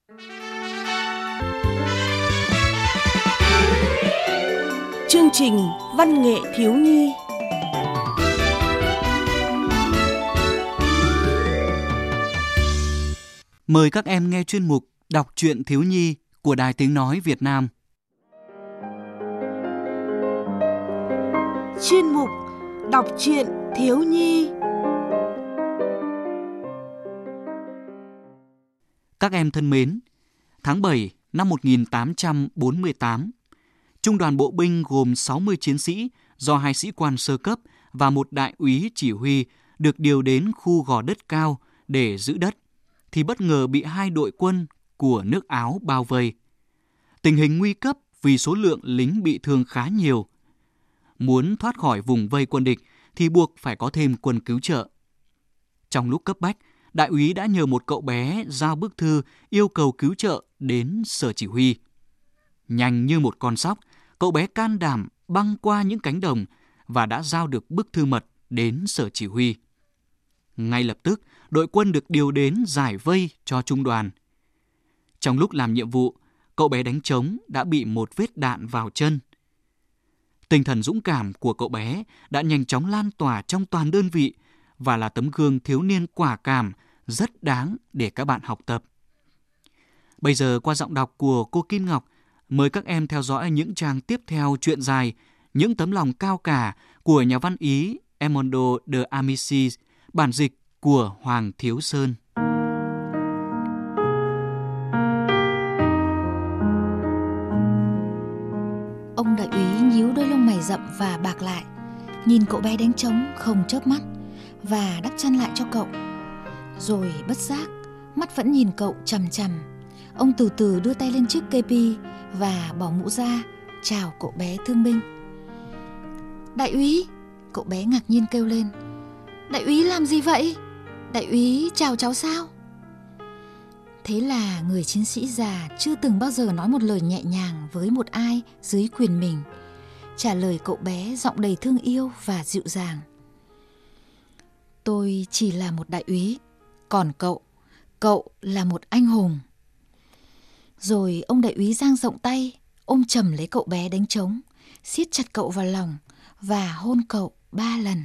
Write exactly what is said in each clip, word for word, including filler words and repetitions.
Chương trình Văn nghệ thiếu nhi. Mời các em nghe chuyên mục Đọc truyện thiếu nhi của Đài Tiếng nói Việt Nam. Chuyên mục Đọc truyện thiếu nhi. Các em thân mến, tháng bảy năm một nghìn tám trăm bốn mươi tám, Trung đoàn bộ binh gồm sáu mươi chiến sĩ do hai sĩ quan sơ cấp và một đại úy chỉ huy được điều đến khu Gò Đất Cao để giữ đất, thì bất ngờ bị hai đội quân của nước Áo bao vây. Tình hình nguy cấp vì số lượng lính bị thương khá nhiều. Muốn thoát khỏi vùng vây quân địch thì buộc phải có thêm quân cứu trợ. Trong lúc cấp bách, đại úy đã nhờ một cậu bé giao bức thư yêu cầu cứu trợ đến sở chỉ huy. Nhanh như một con sóc, cậu bé can đảm băng qua những cánh đồng và đã giao được bức thư mật đến sở chỉ huy. Ngay lập tức, đội quân được điều đến giải vây cho trung đoàn. Trong lúc làm nhiệm vụ, cậu bé đánh trống đã bị một vết đạn vào chân. Tinh thần dũng cảm của cậu bé đã nhanh chóng lan tỏa trong toàn đơn vị và là tấm gương thiếu niên quả cảm rất đáng để các bạn học tập. Bây giờ qua giọng đọc của cô Kim Ngọc, mời các em theo dõi những trang tiếp theo truyện dài Những tấm lòng cao cả của nhà văn Ý Edmondo de Amicis, bản dịch của Hoàng Thiếu Sơn. Ông đại úy nhíu đôi lông mày rậm và bạc lại, nhìn cậu bé đánh trống không chớp mắt và đắp chăn lại cho cậu. Rồi bất giác, mắt vẫn nhìn cậu chằm chằm. Ông từ từ đưa tay lên chiếc kepi và bỏ mũ ra, chào cậu bé thương binh. Đại úy, cậu bé ngạc nhiên kêu lên. Đại úy làm gì vậy? Đại úy chào cháu sao? Thế là người chiến sĩ già chưa từng bao giờ nói một lời nhẹ nhàng với một ai dưới quyền mình, trả lời cậu bé giọng đầy thương yêu và dịu dàng. Tôi chỉ là một đại úy, còn cậu, cậu là một anh hùng. Rồi ông đại úy dang rộng tay, ôm chầm lấy cậu bé đánh trống, siết chặt cậu vào lòng và hôn cậu ba lần.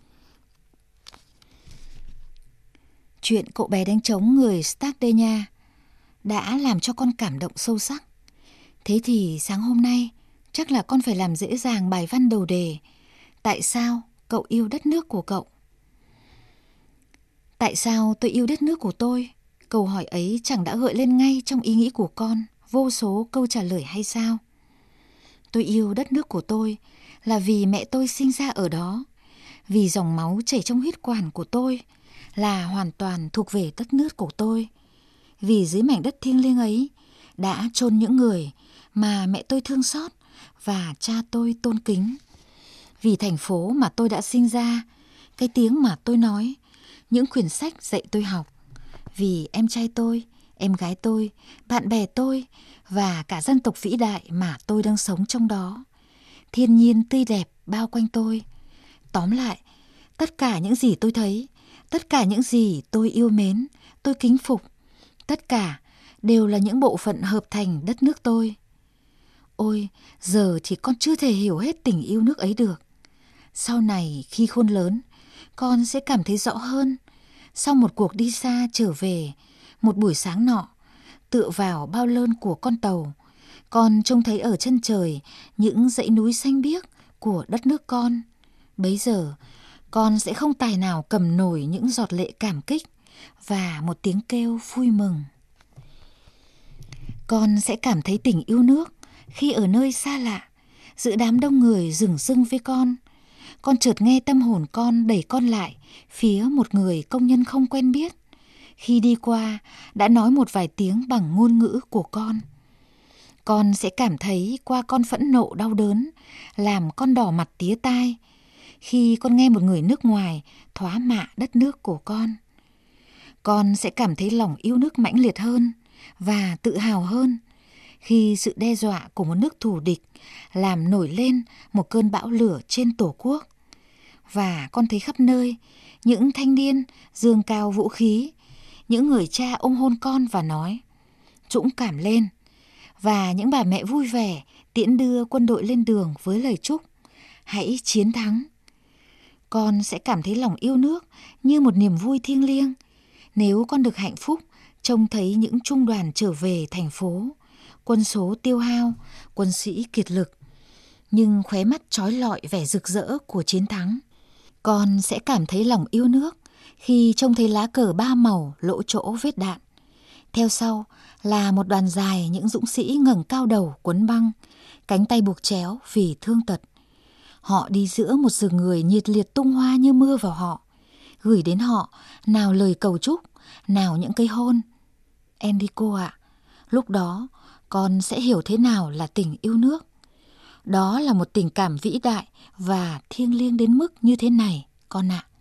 Chuyện cậu bé đánh trống người Sardinia đã làm cho con cảm động sâu sắc. Thế thì sáng hôm nay chắc là con phải làm dễ dàng bài văn đầu đề Tại sao cậu yêu đất nước của cậu? Tại sao tôi yêu đất nước của tôi? Câu hỏi ấy chẳng đã gợi lên ngay trong ý nghĩ của con vô số câu trả lời hay sao? Tôi yêu đất nước của tôi là vì mẹ tôi sinh ra ở đó, vì dòng máu chảy trong huyết quản của tôi là hoàn toàn thuộc về đất nước của tôi, vì dưới mảnh đất thiêng liêng ấy đã chôn những người mà mẹ tôi thương xót và cha tôi tôn kính, vì thành phố mà tôi đã sinh ra, cái tiếng mà tôi nói, những quyển sách dạy tôi học, vì em trai tôi, em gái tôi, bạn bè tôi và cả dân tộc vĩ đại mà tôi đang sống trong đó, thiên nhiên tươi đẹp bao quanh tôi. Tóm lại, tất cả những gì tôi thấy, tất cả những gì tôi yêu mến, tôi kính phục, tất cả đều là những bộ phận hợp thành đất nước tôi. Ôi, giờ thì con chưa thể hiểu hết tình yêu nước ấy được. Sau này khi khôn lớn, con sẽ cảm thấy rõ hơn. Sau một cuộc đi xa trở về, một buổi sáng nọ, tựa vào bao lơn của con tàu, con trông thấy ở chân trời những dãy núi xanh biếc của đất nước con. Bấy giờ, con sẽ không tài nào cầm nổi những giọt lệ cảm kích và một tiếng kêu vui mừng. Con sẽ cảm thấy tình yêu nước khi ở nơi xa lạ, giữa đám đông người rừng rưng với con. Con chợt nghe tâm hồn con đẩy con lại phía một người công nhân không quen biết. Khi đi qua, đã nói một vài tiếng bằng ngôn ngữ của con. Con sẽ cảm thấy qua con phẫn nộ đau đớn, làm con đỏ mặt tía tai, khi con nghe một người nước ngoài thoá mạ đất nước của con. Con sẽ cảm thấy lòng yêu nước mãnh liệt hơn và tự hào hơn khi sự đe dọa của một nước thù địch làm nổi lên một cơn bão lửa trên tổ quốc. Và con thấy khắp nơi những thanh niên giương cao vũ khí, những người cha ôm hôn con và nói: dũng cảm lên. Và những bà mẹ vui vẻ tiễn đưa quân đội lên đường với lời chúc: hãy chiến thắng. Con sẽ cảm thấy lòng yêu nước như một niềm vui thiêng liêng nếu con được hạnh phúc trông thấy những trung đoàn trở về thành phố, quân số tiêu hao, quân sĩ kiệt lực, nhưng khóe mắt trói lọi vẻ rực rỡ của chiến thắng. Con sẽ cảm thấy lòng yêu nước khi trông thấy lá cờ ba màu lỗ chỗ vết đạn. Theo sau là một đoàn dài những dũng sĩ ngẩng cao đầu quấn băng, cánh tay buộc chéo vì thương tật. Họ đi giữa một rừng người nhiệt liệt tung hoa như mưa vào họ, gửi đến họ nào lời cầu chúc, nào những cây hôn. Enrico ạ, à, lúc đó con sẽ hiểu thế nào là tình yêu nước. Đó là một tình cảm vĩ đại và thiêng liêng đến mức như thế này, con ạ.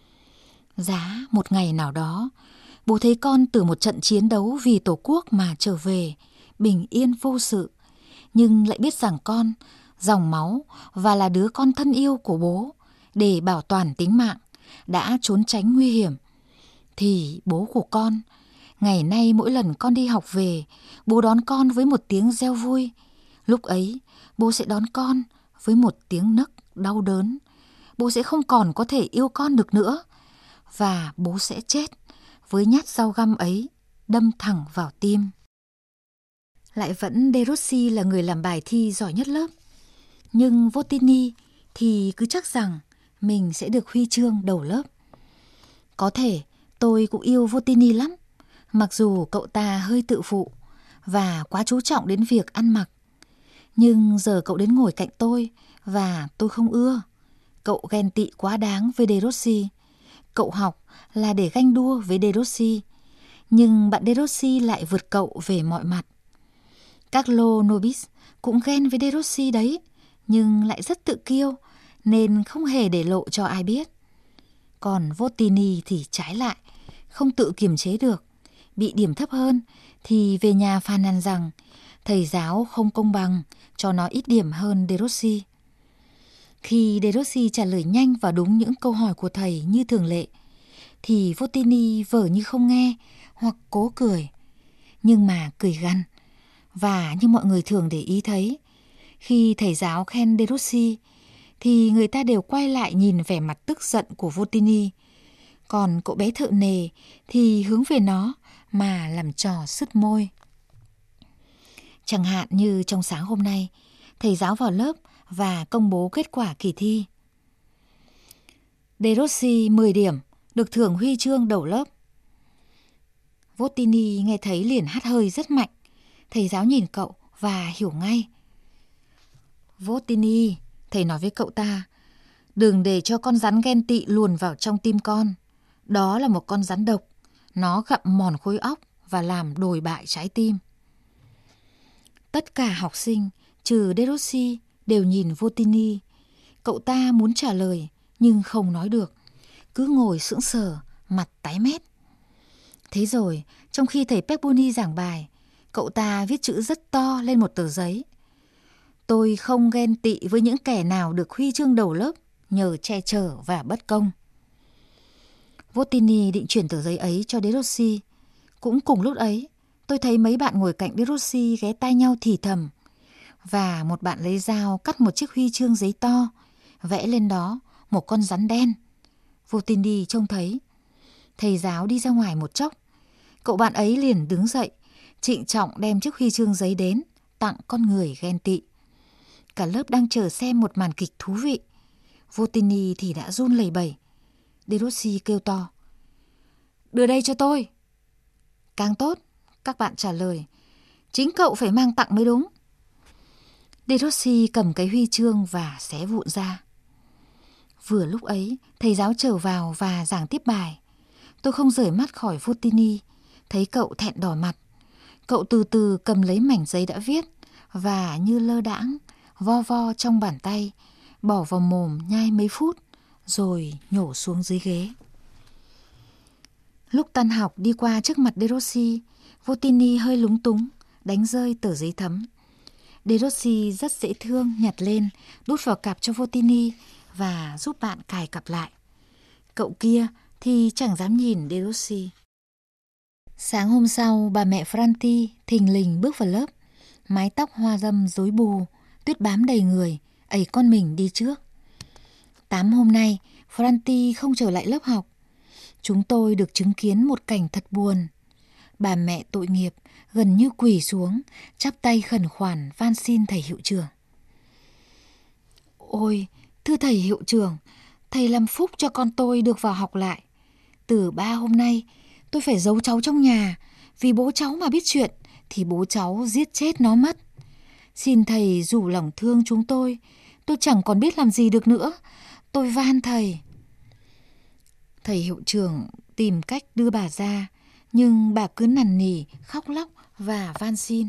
Giá một ngày nào đó, bố thấy con từ một trận chiến đấu vì Tổ quốc mà trở về, bình yên vô sự, nhưng lại biết rằng con, dòng máu và là đứa con thân yêu của bố, để bảo toàn tính mạng, đã trốn tránh nguy hiểm. Thì bố của con, ngày nay mỗi lần con đi học về, bố đón con với một tiếng reo vui. Lúc ấy, bố sẽ đón con với một tiếng nấc đau đớn. Bố sẽ không còn có thể yêu con được nữa. Và bố sẽ chết với nhát dao găm ấy đâm thẳng vào tim. Lại vẫn De Rossi là người làm bài thi giỏi nhất lớp. Nhưng Votini thì cứ chắc rằng mình sẽ được huy chương đầu lớp. Có thể tôi cũng yêu Votini lắm, mặc dù cậu ta hơi tự phụ và quá chú trọng đến việc ăn mặc. Nhưng giờ cậu đến ngồi cạnh tôi và tôi không ưa. Cậu ghen tị quá đáng với De Rossi. Cậu học là để ganh đua với De Rossi, nhưng bạn De Rossi lại vượt cậu về mọi mặt. Carlo Nobis cũng ghen với De Rossi đấy, nhưng lại rất tự kiêu nên không hề để lộ cho ai biết. Còn Votini thì trái lại, không tự kiềm chế được, bị điểm thấp hơn thì về nhà phàn nàn rằng thầy giáo không công bằng, cho nó ít điểm hơn De Rossi. Khi De Rossi trả lời nhanh và đúng những câu hỏi của thầy như thường lệ, thì Votini vờ như không nghe hoặc cố cười, nhưng mà cười gằn. Và như mọi người thường để ý thấy, khi thầy giáo khen De Rossi, thì người ta đều quay lại nhìn vẻ mặt tức giận của Votini. Còn cậu bé thợ nề thì hướng về nó mà làm trò sứt môi. Chẳng hạn như trong sáng hôm nay, thầy giáo vào lớp và công bố kết quả kỳ thi. De Rossi mười điểm, được thưởng huy chương đầu lớp. Votini nghe thấy liền hắt hơi rất mạnh. Thầy giáo nhìn cậu và hiểu ngay. Votini, thầy nói với cậu ta, đừng để cho con rắn ghen tị luồn vào trong tim con. Đó là một con rắn độc. Nó gặm mòn khối óc và làm đồi bại trái tim. Tất cả học sinh, trừ De Rossi, đều nhìn Votini. Cậu ta muốn trả lời, nhưng không nói được. Cứ ngồi sững sờ, mặt tái mét. Thế rồi, trong khi thầy Pepponi giảng bài, cậu ta viết chữ rất to lên một tờ giấy. Tôi không ghen tị với những kẻ nào được huy chương đầu lớp nhờ che chở và bất công. Votini định chuyển tờ giấy ấy cho De Rossi. Cũng cùng lúc ấy, tôi thấy mấy bạn ngồi cạnh De Rossi ghé tai nhau thì thầm. Và một bạn lấy dao cắt một chiếc huy chương giấy to, vẽ lên đó một con rắn đen. Votini trông thấy. Thầy giáo đi ra ngoài một chốc. Cậu bạn ấy liền đứng dậy, trịnh trọng đem chiếc huy chương giấy đến, tặng con người ghen tị. Cả lớp đang chờ xem một màn kịch thú vị. Votini thì đã run lẩy bẩy. De Rossi kêu to, đưa đây cho tôi. Càng tốt, các bạn trả lời. Chính cậu phải mang tặng mới đúng. De Rossi cầm cái huy chương và xé vụn ra. Vừa lúc ấy, thầy giáo trở vào và giảng tiếp bài. Tôi không rời mắt khỏi Votini, thấy cậu thẹn đỏ mặt. Cậu từ từ cầm lấy mảnh giấy đã viết và như lơ đãng, vo vo trong bàn tay, bỏ vào mồm nhai mấy phút, rồi nhổ xuống dưới ghế. Lúc tan học đi qua trước mặt De Rossi, Votini hơi lúng túng, đánh rơi tờ giấy thấm. De Rossi rất dễ thương nhặt lên, đút vào cặp cho Votini và giúp bạn cài cặp lại. Cậu kia thì chẳng dám nhìn De Rossi. Sáng hôm sau, bà mẹ Franti thình lình bước vào lớp, mái tóc hoa râm rối bù, tuyết bám đầy người, ẩy con mình đi trước. Tám hôm nay, Franti không trở lại lớp học. Chúng tôi được chứng kiến một cảnh thật buồn. Bà mẹ tội nghiệp gần như quỳ xuống, chắp tay khẩn khoản van xin thầy hiệu trưởng. Ôi, thưa thầy hiệu trưởng, thầy làm phúc cho con tôi được vào học lại. Từ ba hôm nay, tôi phải giấu cháu trong nhà, vì bố cháu mà biết chuyện thì bố cháu giết chết nó mất. Xin thầy rủ lòng thương chúng tôi, tôi chẳng còn biết làm gì được nữa. Tôi van thầy. Thầy hiệu trưởng tìm cách đưa bà ra, nhưng bà cứ nằn nỉ, khóc lóc và van xin.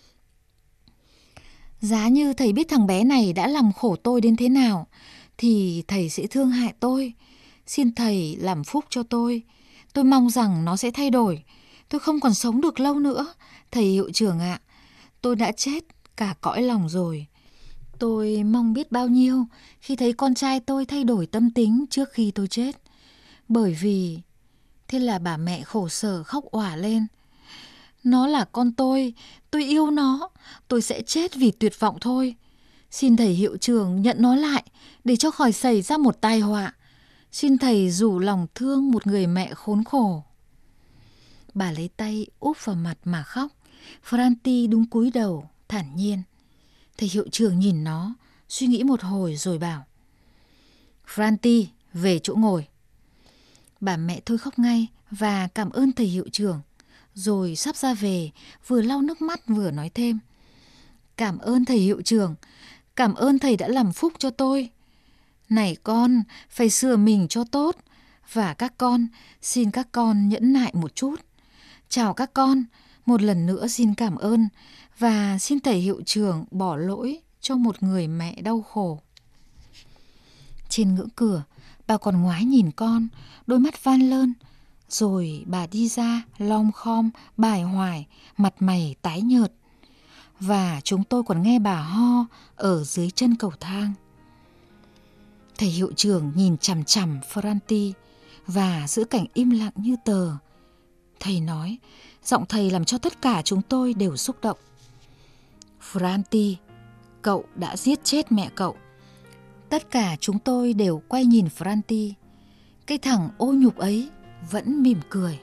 Giá như thầy biết thằng bé này đã làm khổ tôi đến thế nào, thì thầy sẽ thương hại tôi. Xin thầy làm phúc cho tôi. Tôi mong rằng nó sẽ thay đổi. Tôi không còn sống được lâu nữa. Thầy hiệu trưởng ạ, tôi đã chết cả cõi lòng rồi. Tôi mong biết bao nhiêu khi thấy con trai tôi thay đổi tâm tính trước khi tôi chết. Bởi vì... Thế là bà mẹ khổ sở khóc òa lên. Nó là con tôi, tôi yêu nó, tôi sẽ chết vì tuyệt vọng thôi. Xin thầy hiệu trưởng nhận nó lại để cho khỏi xảy ra một tai họa. Xin thầy rủ lòng thương một người mẹ khốn khổ. Bà lấy tay úp vào mặt mà khóc. Franti đúng cúi đầu, thản nhiên. Thầy hiệu trưởng nhìn nó, suy nghĩ một hồi rồi bảo: Franti, về chỗ ngồi. Bà mẹ thôi khóc ngay và cảm ơn thầy hiệu trưởng. Rồi sắp ra về, vừa lau nước mắt vừa nói thêm: Cảm ơn thầy hiệu trưởng, cảm ơn thầy đã làm phúc cho tôi. Này con, phải sửa mình cho tốt. Và các con, xin các con nhẫn nại một chút. Chào các con, một lần nữa xin cảm ơn. Và xin thầy hiệu trưởng bỏ lỗi cho một người mẹ đau khổ. Trên ngưỡng cửa, bà còn ngoái nhìn con, đôi mắt van lơn. Rồi bà đi ra, lom khom, bài hoài, mặt mày tái nhợt. Và chúng tôi còn nghe bà ho ở dưới chân cầu thang. Thầy hiệu trưởng nhìn chằm chằm Franti, và giữa cảnh im lặng như tờ, thầy nói, giọng thầy làm cho tất cả chúng tôi đều xúc động: Franti, cậu đã giết chết mẹ cậu. Tất cả chúng tôi đều quay nhìn Franti. Cái thằng ô nhục ấy vẫn mỉm cười.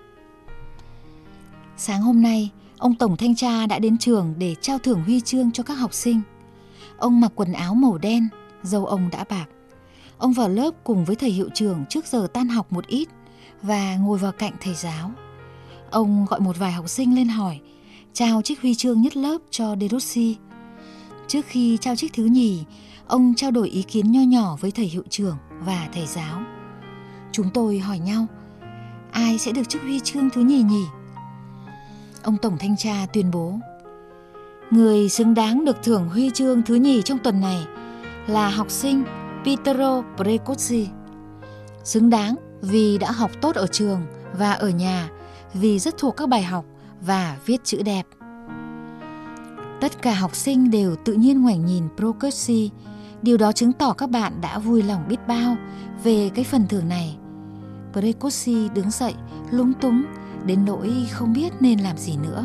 Sáng hôm nay, ông tổng thanh tra đã đến trường để trao thưởng huy chương cho các học sinh. Ông mặc quần áo màu đen, râu ông đã bạc. Ông vào lớp cùng với thầy hiệu trưởng trước giờ tan học một ít và ngồi vào cạnh thầy giáo. Ông gọi một vài học sinh lên hỏi, trao chiếc huy chương nhất lớp cho De Rossi. Trước khi trao chiếc thứ nhì, ông trao đổi ý kiến nho nhỏ với thầy hiệu trưởng và thầy giáo. Chúng tôi hỏi nhau, ai sẽ được chiếc huy chương thứ nhì nhỉ? Ông tổng thanh tra tuyên bố, người xứng đáng được thưởng huy chương thứ nhì trong tuần này là học sinh Pietro Precossi. Xứng đáng vì đã học tốt ở trường và ở nhà, vì rất thuộc các bài học và viết chữ đẹp. Tất cả học sinh đều tự nhiên ngoảnh nhìn Precossi. Điều đó chứng tỏ các bạn đã vui lòng biết bao về cái phần thưởng này. Precossi đứng dậy, lúng túng, đến nỗi không biết nên làm gì nữa.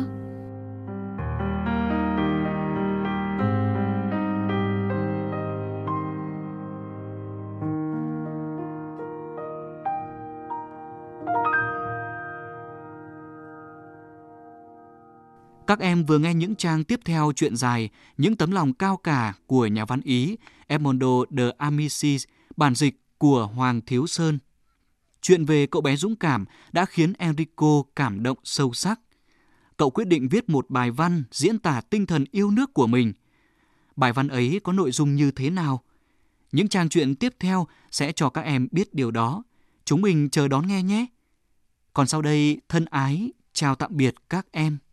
Các em vừa nghe những trang tiếp theo truyện dài Những tấm lòng cao cả của nhà văn Ý Edmondo de Amicis, bản dịch của Hoàng Thiếu Sơn. Chuyện về cậu bé dũng cảm đã khiến Enrico cảm động sâu sắc. Cậu quyết định viết một bài văn diễn tả tinh thần yêu nước của mình. Bài văn ấy có nội dung như thế nào? Những trang truyện tiếp theo sẽ cho các em biết điều đó. Chúng mình chờ đón nghe nhé. Còn sau đây, thân ái, chào tạm biệt các em.